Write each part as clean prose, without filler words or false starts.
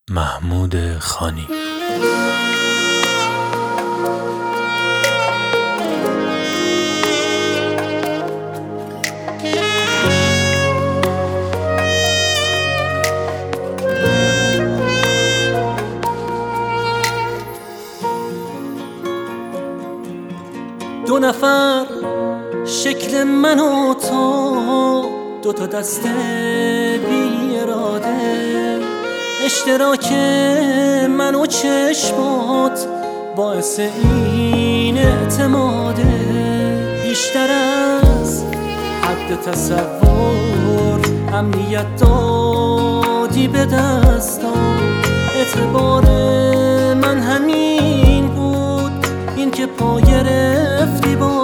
محمود خانی. دو نفر شکل من و تو، دو تا دست بی اراده، اشتراک من و چشمات باعث این اعتماده. بیشتر از حد تصور امنیت دادی به دستام، اعتبار من همین بود، این که پا گرفتی با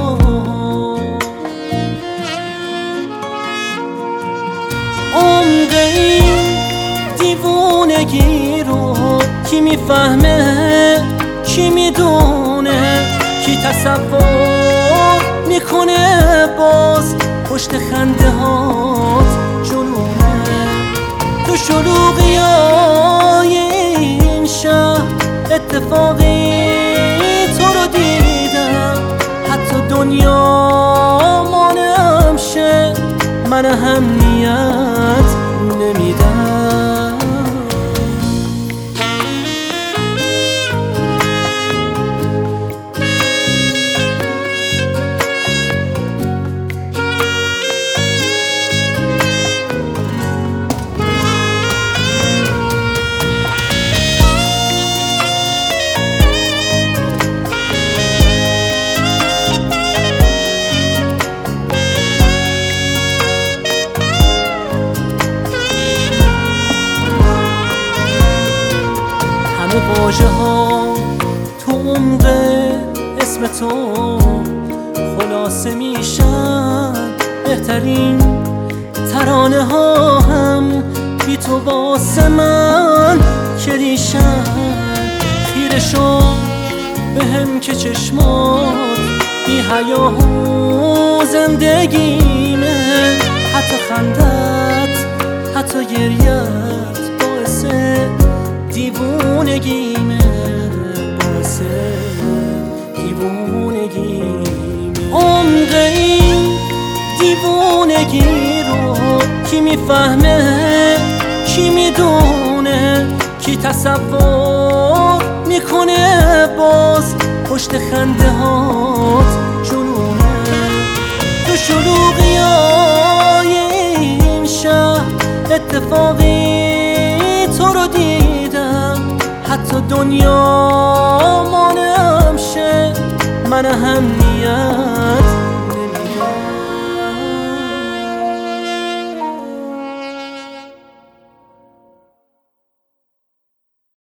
عمق این دیوونگی رو. کی میفهمه، کی میدونه، کی تصور میکنه باز پشت خنده هات جنونه. تو شلوغیای این شهر اتفاقی تو رو دیدم، حتی دنیا مانم شه من اهمیت نمیدم. واژه ها تو عمق اسم تو خلاصه میشن، بهترین ترانه ها هم بی تو واسه من کلیشن. خیره شو به هم که چشمات بی حیا و زندگیمه، حتی خندت حتی گریت باعث دیوونگیمه، باعث دیوونگیمه. عمق این دیوونگی رو کی میفهمه، کی میدونه، کی تصور میکنه باز پشت خنده هات جنونه. تو شلوغیای این شهر اتفاقی تو رو دیدم، حتی دنیا مانم شه من اهمیت